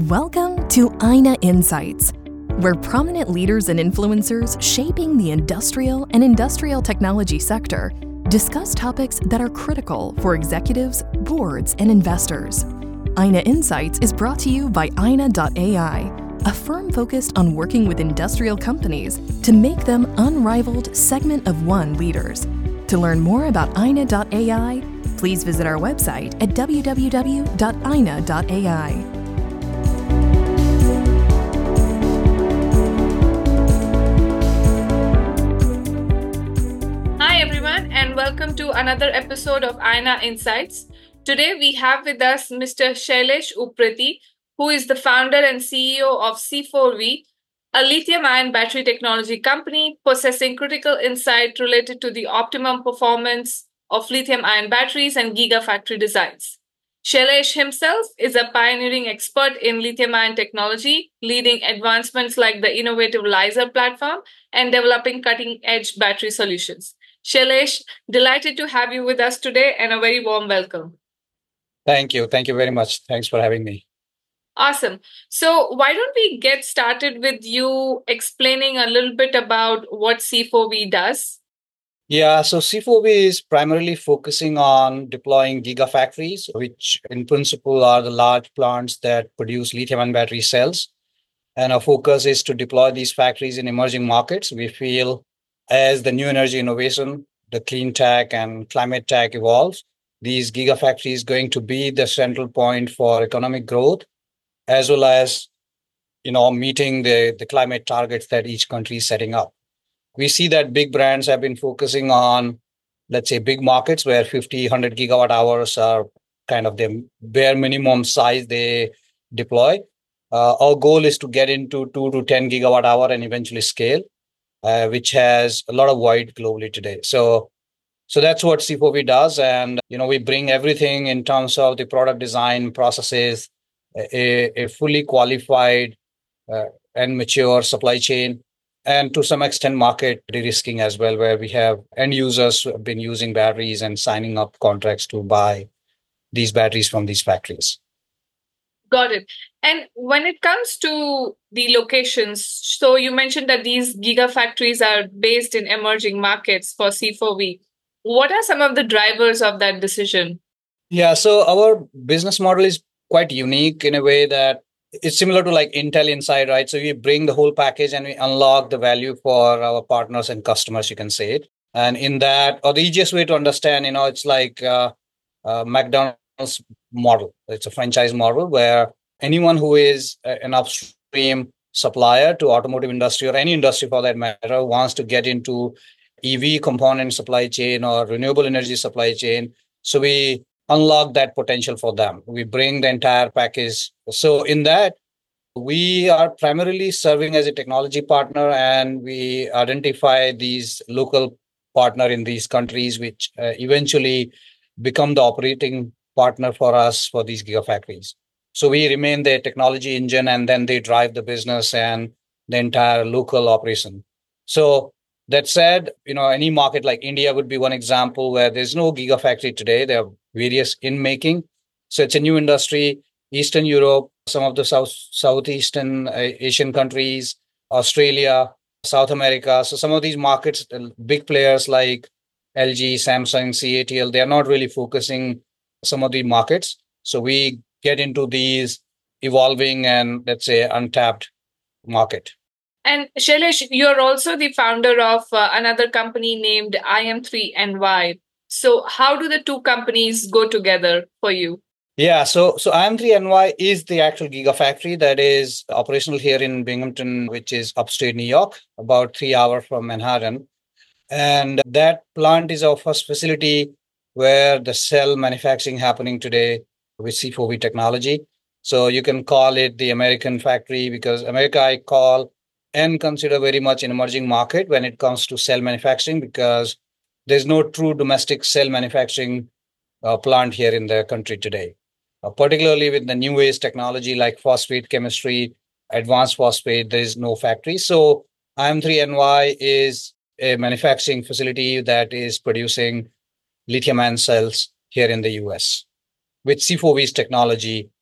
Welcome to INA Insights, where prominent leaders and influencers shaping the industrial and industrial technology sector discuss topics that are critical for executives, boards, and investors. INA Insights is brought to you by INA.ai, a firm focused on working with industrial companies to make them unrivaled segment of one leaders. To learn more about INA.ai, please visit our website at www.ina.ai. Hi everyone, and welcome to another episode of INA Insights. Today we have with us Mr. Shailesh Upprethi, who is the founder and CEO of C4V, a lithium-ion battery technology company possessing critical insight related to the optimum performance of lithium-ion batteries and gigafactory designs. Shailesh himself is a pioneering expert in lithium-ion technology, leading advancements like the innovative LISA platform and developing cutting-edge battery solutions. Shailesh, delighted to have you with us today, and a very warm welcome. Thank you. Thank you very much. Thanks for having me. Awesome. So why don't we get started with you explaining a little bit about what C4V does? Yeah, so C4V is primarily focusing on deploying gigafactories, which in principle are the large plants that produce lithium-ion battery cells. And our focus is to deploy these factories in emerging markets. We feel as the new energy innovation, the clean tech and climate tech evolves, these gigafactories going to be the central point for economic growth, as well as meeting the climate targets that each country is setting up. We see that big brands have been focusing on, let's say, big markets where 50, 100 gigawatt hours are kind of the bare minimum size they deploy. Our goal is to get into 2 to 10 gigawatt hour and eventually scale, which has a lot of void globally today. So that's what C4V does. And, we bring everything in terms of the product design processes, a fully qualified and mature supply chain, and to some extent market de-risking as well, where we have end users who have been using batteries and signing up contracts to buy these batteries from these factories. Got it. And when it comes to the locations, so you mentioned that these gigafactories are based in emerging markets for C4V. What are some of the drivers of that decision? Yeah, so our business model is quite unique in a way that it's similar to like Intel Inside, right? So we bring the whole package and we unlock the value for our partners and customers, you can say it. And in that, or the easiest way to understand, it's like McDonald's model. It's a franchise model where anyone who is an upstream supplier to automotive industry or any industry for that matter wants to get into EV component supply chain or renewable energy supply chain. So we unlock that potential for them. We bring the entire package. So in that, we are primarily serving as a technology partner, and we identify these local partner in these countries, which eventually become the operating partner for us for these gigafactories. So we remain the technology engine, and then they drive the business and the entire local operation. So that said, any market like India would be one example where there's no gigafactory today. There are various in making. So it's a new industry. Eastern Europe, some of the Southeastern Asian countries, Australia, South America. So some of these markets, big players like LG, Samsung, CATL, they are not really focusing some of the markets. So we get into these evolving and, let's say, untapped market. And Shailesh, you're also the founder of another company named IM3NY. So how do the two companies go together for you? Yeah, so IM3NY is the actual gigafactory that is operational here in Binghamton, which is upstate New York, about 3 hours from Manhattan. And that plant is our first facility where the cell manufacturing happening today with C4V technology. So you can call it the American factory because America I call and consider very much an emerging market when it comes to cell manufacturing, because there's no true domestic cell manufacturing plant here in the country today. Particularly with the new age technology like phosphate chemistry, advanced phosphate, there is no factory. So IM3NY is a manufacturing facility that is producing lithium-ion cells here in the US with C4V's technology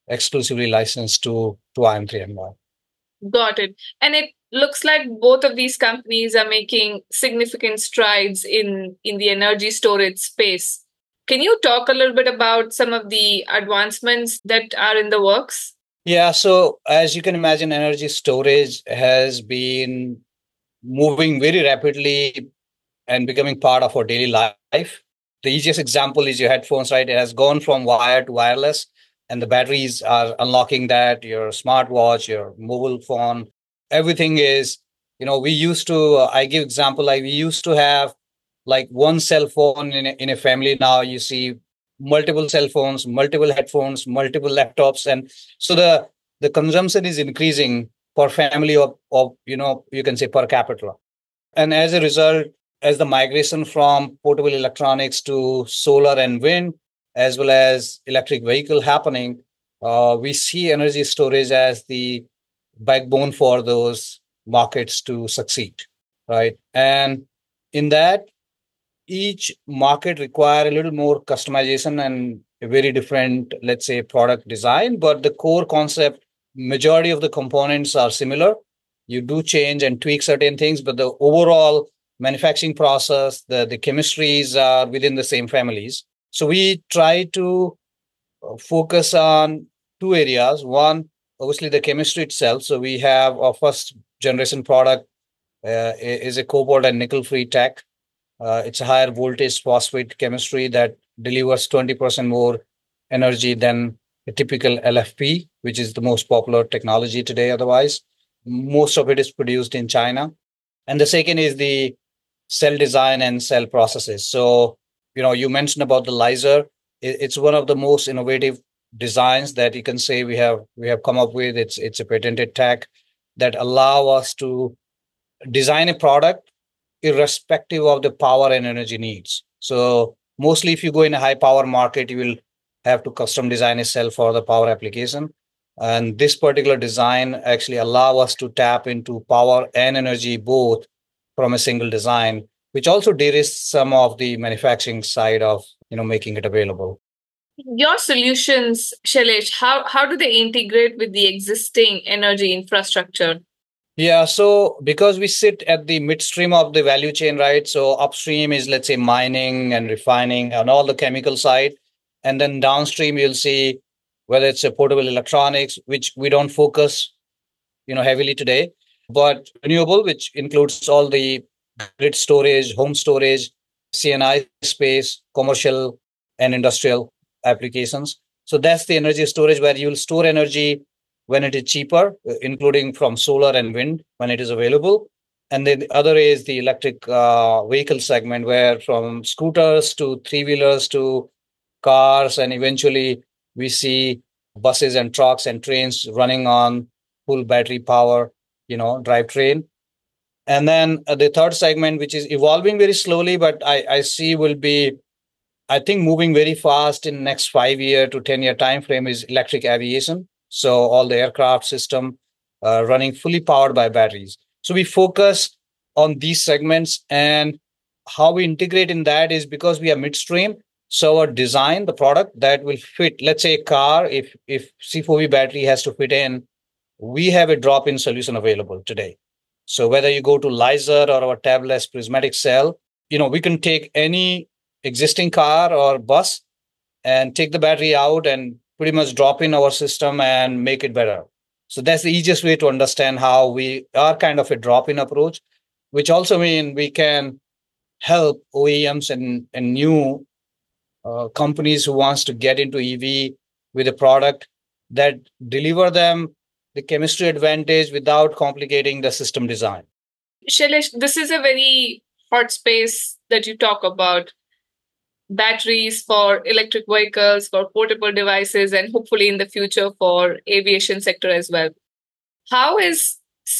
exclusively licensed to IM3NY. Got it. And it looks like both of these companies are making significant strides in the energy storage space. Can you talk a little bit about some of the advancements that are in the works? Yeah, so as you can imagine, energy storage has been moving very rapidly and becoming part of our daily life. The easiest example is your headphones, right? It has gone from wire to wireless, and the batteries are unlocking that, your smartwatch, your mobile phone, everything is, we used to, I give example, like we used to have like one cell phone in a family. Now you see multiple cell phones, multiple headphones, multiple laptops. And so the consumption is increasing per family of you can say per capita. And as a result, as the migration from portable electronics to solar and wind, as well as electric vehicle happening, we see energy storage as the backbone for those markets to succeed, right? And in that, each market require a little more customization and a very different, let's say, product design, but the core concept, majority of the components are similar. You do change and tweak certain things, but the overall manufacturing process, the chemistries are within the same families. So we try to focus on two areas. One, obviously the chemistry itself. So we have our first generation product is a cobalt and nickel free tech. It's a higher voltage phosphate chemistry that delivers 20% more energy than a typical LFP, which is the most popular technology today. Otherwise, most of it is produced in China. And the second is the cell design and cell processes. So, you mentioned about the laser. It's one of the most innovative designs that you can say we have come up with. It's a patented tech that allow us to design a product irrespective of the power and energy needs. So mostly if you go in a high power market, you will have to custom design a cell for the power application. And this particular design actually allow us to tap into power and energy both from a single design, which also de-risks some of the manufacturing side of making it available. Your solutions, Shailesh, how do they integrate with the existing energy infrastructure? Yeah, so because we sit at the midstream of the value chain, right? So upstream is, let's say, mining and refining and all the chemical side. And then downstream, you'll see whether it's a portable electronics, which we don't focus, heavily today, but renewable, which includes all the grid storage, home storage, CNI space, commercial and industrial applications. So that's the energy storage where you'll store energy when it is cheaper, including from solar and wind when it is available. And then the other is the electric vehicle segment, where from scooters to three-wheelers to cars, and eventually we see buses and trucks and trains running on full battery power, drivetrain. And then the third segment, which is evolving very slowly, but I see will be, I think, moving very fast in next 5 year to 10 year time frame, is electric aviation. So all the aircraft system running fully powered by batteries. So we focus on these segments, and how we integrate in that is because we are midstream. So our design, the product that will fit, let's say a car, if C4V battery has to fit in, we have a drop-in solution available today. So whether you go to Laser or our tabless prismatic cell, we can take any existing car or bus and take the battery out and pretty much drop in our system and make it better. So that's the easiest way to understand how we are kind of a drop-in approach, which also mean we can help OEMs and new companies who wants to get into EV with a product that deliver them the chemistry advantage without complicating the system design. Shailesh, this is a very hot space that you talk about. Batteries for electric vehicles, for portable devices, and hopefully in the future for aviation sector as well. How is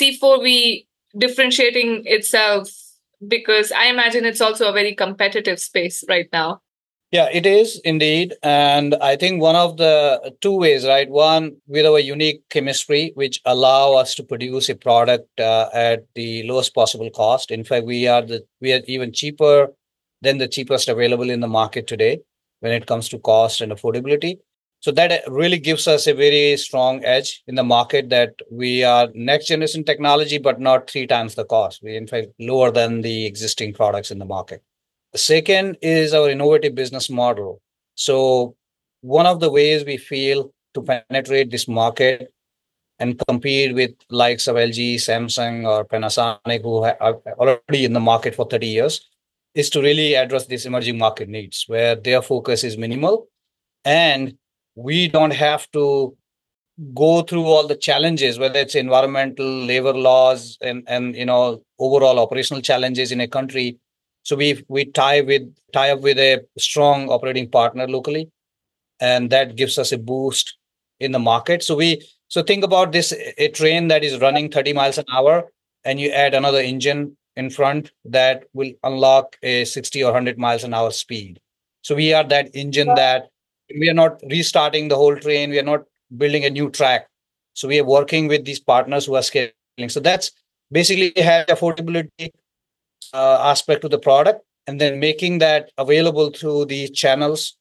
C4V differentiating itself? Because I imagine it's also a very competitive space right now. Yeah, it is indeed. And I think one of the two ways, right? One, with our unique chemistry, which allow us to produce a product at the lowest possible cost. In fact, we are even cheaper than the cheapest available in the market today when it comes to cost and affordability. So that really gives us a very strong edge in the market, that we are next generation technology, but not three times the cost. We, in fact, lower than the existing products in the market. The second is our innovative business model. So one of the ways we feel to penetrate this market and compete with likes of LG, Samsung, or Panasonic, who are already in the market for 30 years, is to really address these emerging market needs where their focus is minimal, and we don't have to go through all the challenges, whether it's environmental, labor laws, and overall operational challenges in a country. So we tie up with a strong operating partner locally, and that gives us a boost in the market. So think about this: a train that is running 30 miles an hour, and you add another engine in front that will unlock a 60 or 100 miles an hour speed. So we are that engine that we are not restarting the whole train. We are not building a new track. So we are working with these partners who are scaling. So that's basically have affordability aspect to the product, and then making that available through the channels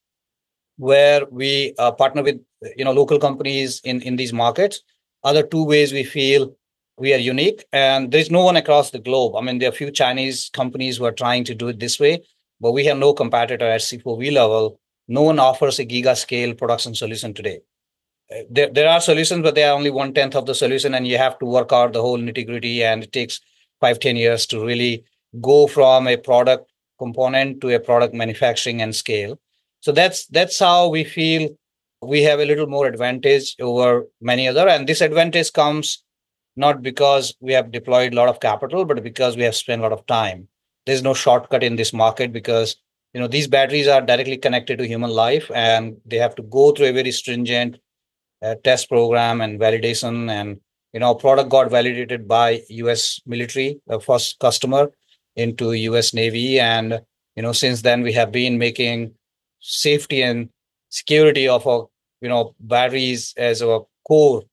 where we partner with local companies in these markets. Other two ways we feel we are unique, and there's no one across the globe. I mean, there are a few Chinese companies who are trying to do it this way, but we have no competitor at C4V level. No one offers a giga scale production solution today. There are solutions, but they are only 1/10 of the solution, and you have to work out the whole nitty gritty, and it takes 5-10 years to really go from a product component to a product manufacturing and scale. So that's how we feel we have a little more advantage over many other. And this advantage comes not because we have deployed a lot of capital, but because we have spent a lot of time. There's no shortcut in this market because these batteries are directly connected to human life, and they have to go through a very stringent test program and validation. And product got validated by US military, the first customer, into US Navy. And since then we have been making safety and security of our batteries as a core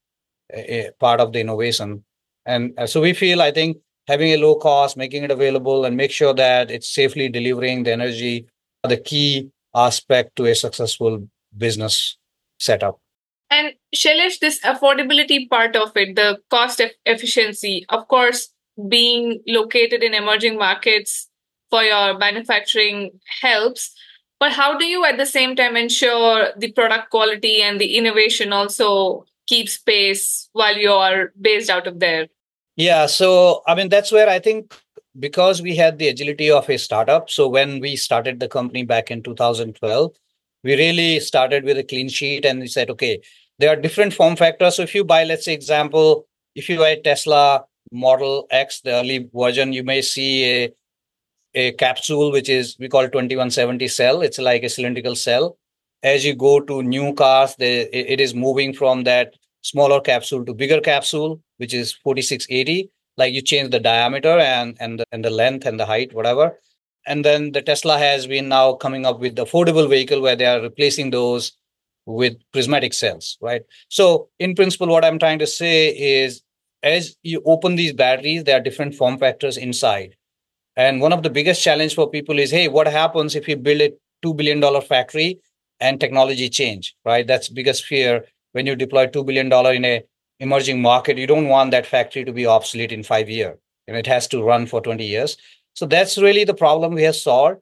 part of the innovation. And so we feel, I think, having a low cost, making it available, and make sure that it's safely delivering the energy are the key aspect to a successful business setup. And Shailesh, this affordability part of it, the cost efficiency, of course, being located in emerging markets for your manufacturing helps. But how do you at the same time ensure the product quality and the innovation also keeps pace while you are based out of there? Yeah, so I mean, that's where I think, because we had the agility of a startup. So when we started the company back in 2012, we really started with a clean sheet, and we said, okay, there are different form factors. So if you buy, let's say, example, if you buy Tesla Model X, the early version, you may see a capsule, which is, we call 2170 cell. It's like a cylindrical cell. As you go to new cars, it is moving from that smaller capsule to bigger capsule, which is 4680. Like you change the diameter and the length and the height, whatever. And then the Tesla has been now coming up with the affordable vehicle where they are replacing those with prismatic cells, right? So in principle, what I'm trying to say is, as you open these batteries, there are different form factors inside. And one of the biggest challenge for people is, hey, what happens if you build a $2 billion factory and technology change, right? That's biggest fear. When you deploy $2 billion in a emerging market, you don't want that factory to be obsolete in 5 years. And it has to run for 20 years. So that's really the problem we have solved.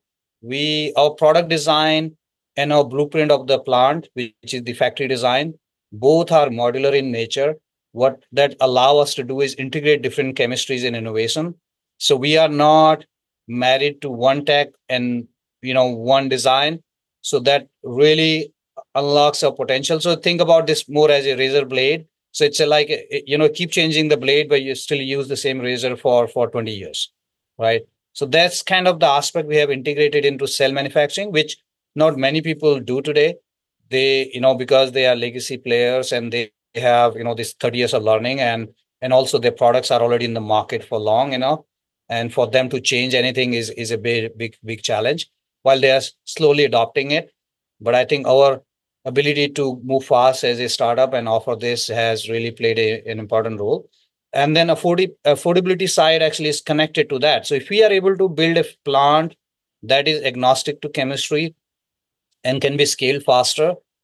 Our product design and our blueprint of the plant, which is the factory design, both are modular in nature. What that allow us to do is integrate different chemistries and innovation. So we are not married to one tech and one design. So that really unlocks our potential. So think about this more as a razor blade. So it's keep changing the blade, but you still use the same razor for 20 years, right? So that's kind of the aspect we have integrated into cell manufacturing, which not many people do today. They, because they are legacy players and they have, this 30 years of learning, and also their products are already in the market for long enough. And for them to change anything is a big challenge, while they are slowly adopting it. But I think our ability to move fast as a startup and offer this has really played an important role. And then affordability side actually is connected to that. So if we are able to build a plant that is agnostic to chemistry and can be scaled faster,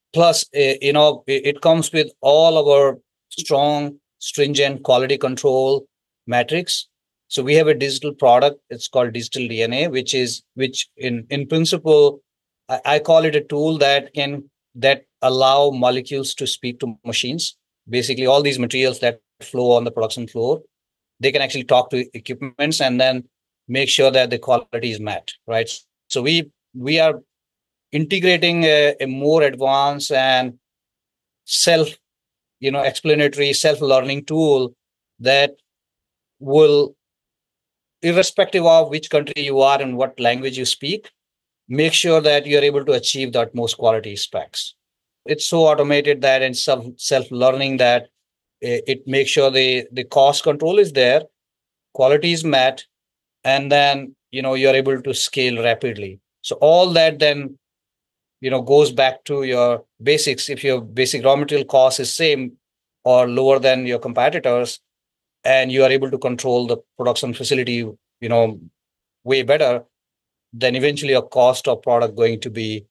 Plus, it comes with all our strong, stringent quality control metrics. So we have a digital product. It's called Digital DNA, which in principle, I call it a tool that allow molecules to speak to machines. Basically, all these materials that flow on the production floor, they can actually talk to equipments and then make sure that the quality is met, right? So we are integrating a more advanced and self explanatory self-learning tool that will, irrespective of which country you are and what language you speak, make sure that you're able to achieve the utmost quality specs. It's so automated that and self-learning that it makes sure the cost control is there, quality is met, and then you're able to scale rapidly. So all that then goes back to your basics. If your basic raw material cost is same or lower than your competitors, and you are able to control the production facility way better, then eventually your cost of product going to be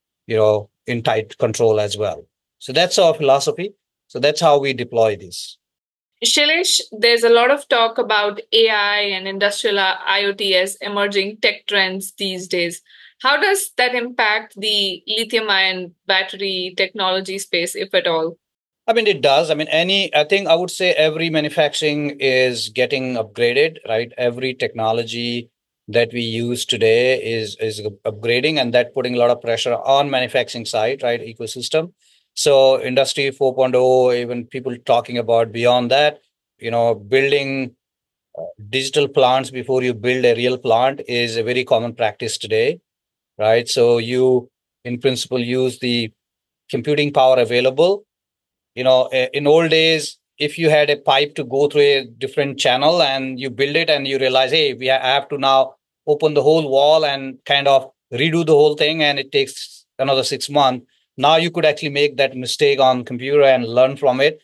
in tight control as well. So that's our philosophy. So that's how we deploy this. Shailesh, there's a lot of talk about AI and industrial IoT as emerging tech trends these days. How does that impact the lithium ion battery technology space, if at all? I mean, it does. I mean, I think I would say every manufacturing is getting upgraded, right? Every technology that we use today is upgrading, and that putting a lot of pressure on manufacturing side, right? Ecosystem. So industry 4.0, even people talking about beyond that, building digital plants before you build a real plant is a very common practice today, right? So you, in principle, use the computing power available. In old days, if you had a pipe to go through a different channel and you build it and you realize, hey, I have to now open the whole wall and kind of redo the whole thing, and it takes another 6 months. Now you could actually make that mistake on computer and learn from it,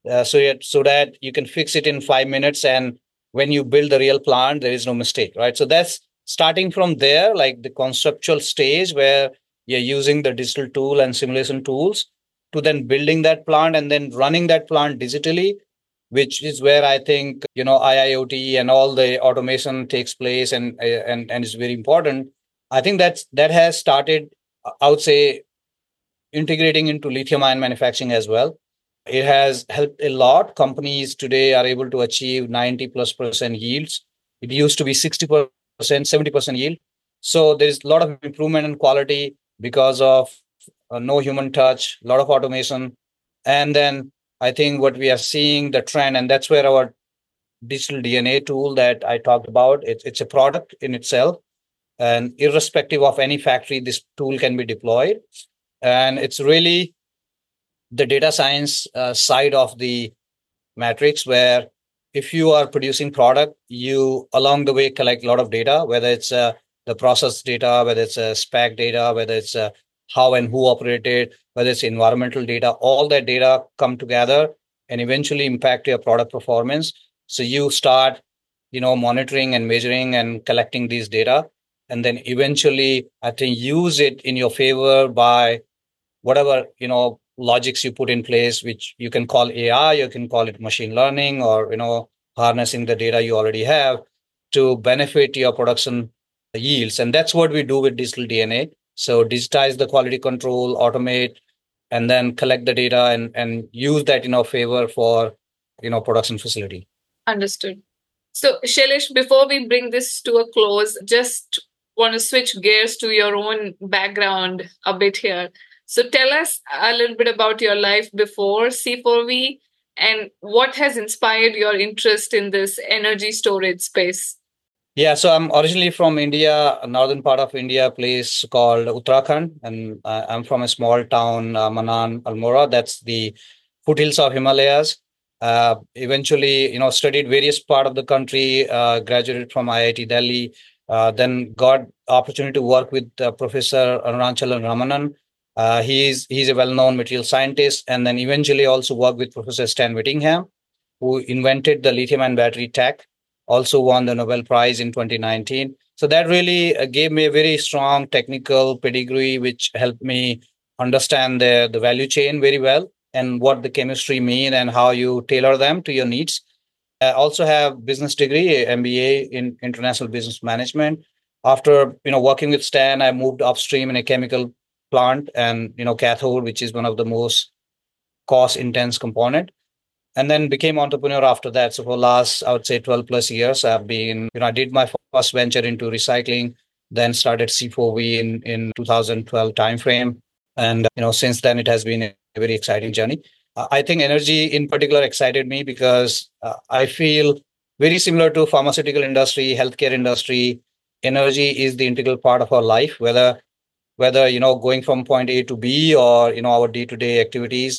so that you can fix it in 5 minutes. And when you build the real plant, there is no mistake, right? So that's starting from there, like the conceptual stage where you're using the digital tool and simulation tools to then building that plant and then running that plant digitally, which is where I think IIoT and all the automation takes place, and is very important. I think that has started, I would say, integrating into lithium ion manufacturing as well. It has helped a lot. Companies today are able to achieve 90+% yields. It used to be 60%, 70% yield. So there's a lot of improvement in quality because of no human touch, a lot of automation. And then I think what we are seeing the trend, and that's where our digital DNA tool that I talked about, it's a product in itself. And irrespective of any factory, this tool can be deployed. And it's really the data science side of the matrix, where if you are producing product, you along the way collect a lot of data, whether it's the process data, whether it's spec data, whether it's how and who operated, whether it's environmental data. All that data come together and eventually impact your product performance. So you start monitoring and measuring and collecting these data, and then eventually I think use it in your favor by whatever logics you put in place, which you can call AI, you can call it machine learning, or harnessing the data you already have to benefit your production yields. And that's what we do with digital DNA. So digitize the quality control, automate, and then collect the data and use that in our favor for production facility. Understood. So Shailesh, before we bring this to a close, just want to switch gears to your own background a bit here. So tell us a little bit about your life before C4V and what has inspired your interest in this energy storage space. Yeah, so I'm originally from India, a northern part of India, a place called Uttarakhand, and I'm from a small town, Manan, Almora. That's the foothills of Himalayas. Eventually, studied various part of the country, graduated from IIT Delhi, then got opportunity to work with Professor Arunachalam Ramanan. He's a well-known material scientist, and then eventually also worked with Professor Stan Whittingham, who invented the lithium-ion battery tech, also won the Nobel Prize in 2019. So that really gave me a very strong technical pedigree, which helped me understand the value chain very well and what the chemistry mean and how you tailor them to your needs. I also have business degree, MBA in international business management. After working with Stan, I moved upstream in a chemical plant and cathode, which is one of the most cost intense component, and then became entrepreneur after that. So for last, I would say 12 plus years, I've been, I did my first venture into recycling, then started C4V in 2012 timeframe. And, since then it has been a very exciting journey. I think energy in particular excited me because I feel very similar to pharmaceutical industry, healthcare industry. Energy is the integral part of our life, whether going from point A to B or our day-to-day activities.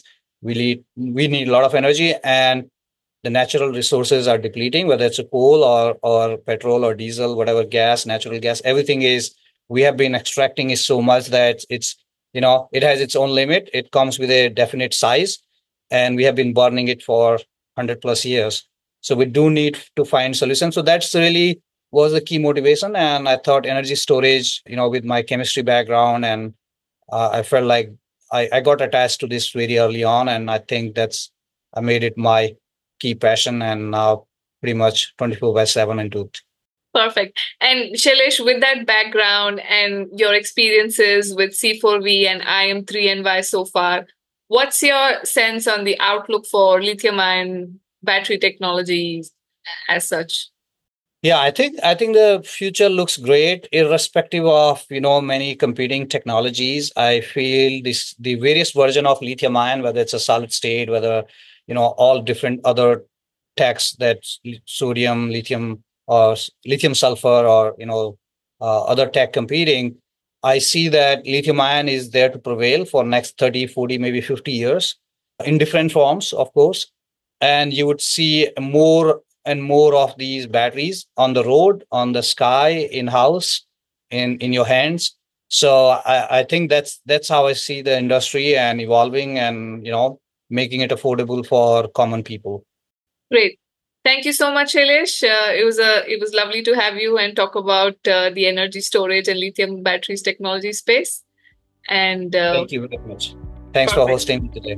We need a lot of energy, and the natural resources are depleting, whether it's a coal or petrol or diesel, whatever gas, natural gas, everything is, we have been extracting is so much that it's, it has its own limit. It comes with a definite size, and we have been burning it for 100 plus years. So we do need to find solutions. So that's really was the key motivation. And I thought energy storage, with my chemistry background, and I felt like I got attached to this very early on. And I think I made it my key passion, and now pretty much 24/7 into it. Perfect. And Shailesh, with that background and your experiences with C4V and IM3NY so far, what's your sense on the outlook for lithium-ion battery technologies as such? Yeah, I think the future looks great, irrespective of many competing technologies. I feel the various version of lithium ion, whether it's a solid state, whether all different other techs, that sodium, lithium, or lithium sulfur, or other tech competing. I see that lithium ion is there to prevail for next 30, 40, maybe 50 years in different forms, of course. And you would see more and more of these batteries on the road, on the sky, in-house, in your hands. So I think that's how I see the industry and evolving, and making it affordable for common people. Great. Thank you so much, Shailesh. It was lovely to have you and talk about the energy storage and lithium batteries technology space. And thank you very much. Thanks for hosting me today.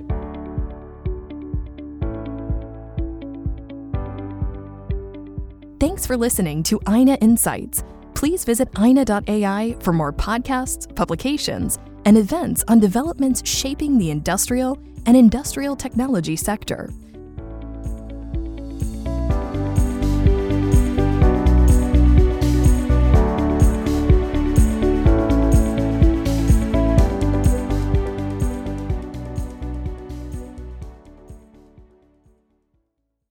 Thanks for listening to Ayna Insights. Please visit ayna.ai for more podcasts, publications, and events on developments shaping the industrial and industrial technology sector.